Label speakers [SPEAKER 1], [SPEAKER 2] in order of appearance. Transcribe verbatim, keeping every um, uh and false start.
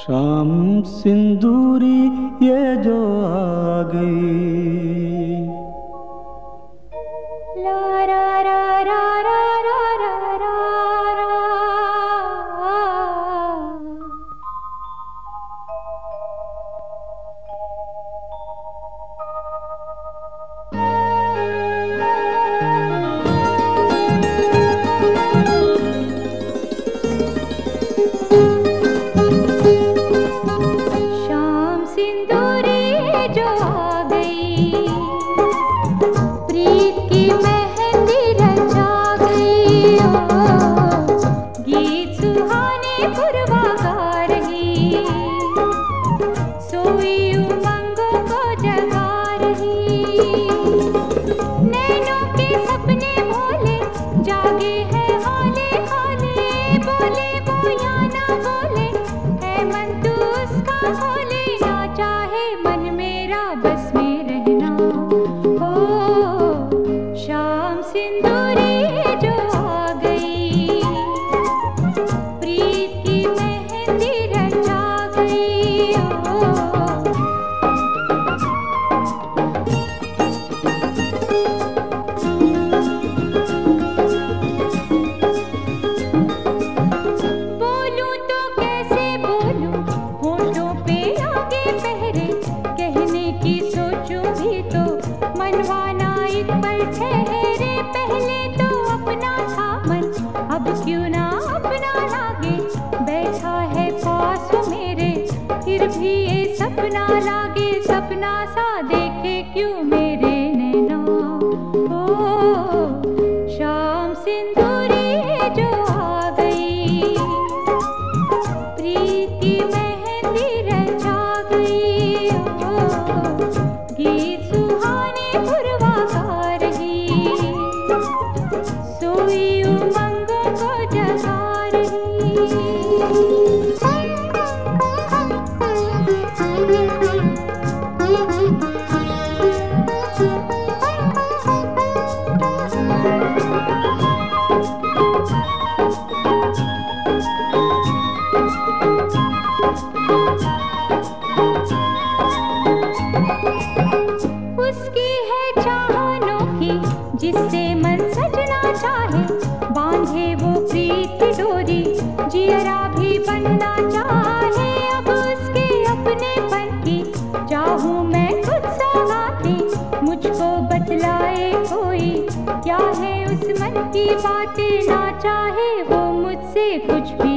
[SPEAKER 1] शाम सिंदूरी ये जो आ गई।
[SPEAKER 2] ला रा रा रा रा रा रा रा रा। शाम सिंदूरी जो आ गई, प्रीत की मेहंदी रचा गई। ओ, गीत सुहाने पुरवा गा रही, सोई उमंगों को जगा रही। नैनों के सपने भोले जागे हैं हाले हाले, बोले वो या ना बोले है मन तू उसका खोले। ना चाहे मन मेरा बस में रहना हो, शाम सिंदूरी जो आ गई, प्रीत की मेहंदी रचा गई। ओ, बोलूं तो कैसे बोलूं, होठों पे आगे पहरे, कहने की सोचूं भी तो मनवाना एक पल ठहरे। पहले तो अपना था मन, अब क्यों ना अपना लागे, बैठा है पास वो मेरे, फिर भी ये सपना लागे। सपना सा देखे क्यों मेरे नैना, ओ शाम सिंदूरी जो आ गई, प्रीत की मेहंदी रचा गई। ओ, गीत सुहाने पुरवा गा रही, सोई उमंगों को जगा उसकी है चाहों की जिससे मन सजना चाहे, बांधे वो प्रीत की डोरी जियरा भी बनना चाहे। अब उसके अपनेपन की चाहूं मैं खुद सौगाती, मुझको बतलाए कोई क्या है उस मन की बातें। ना चाहे वो मुझसे कुछ भी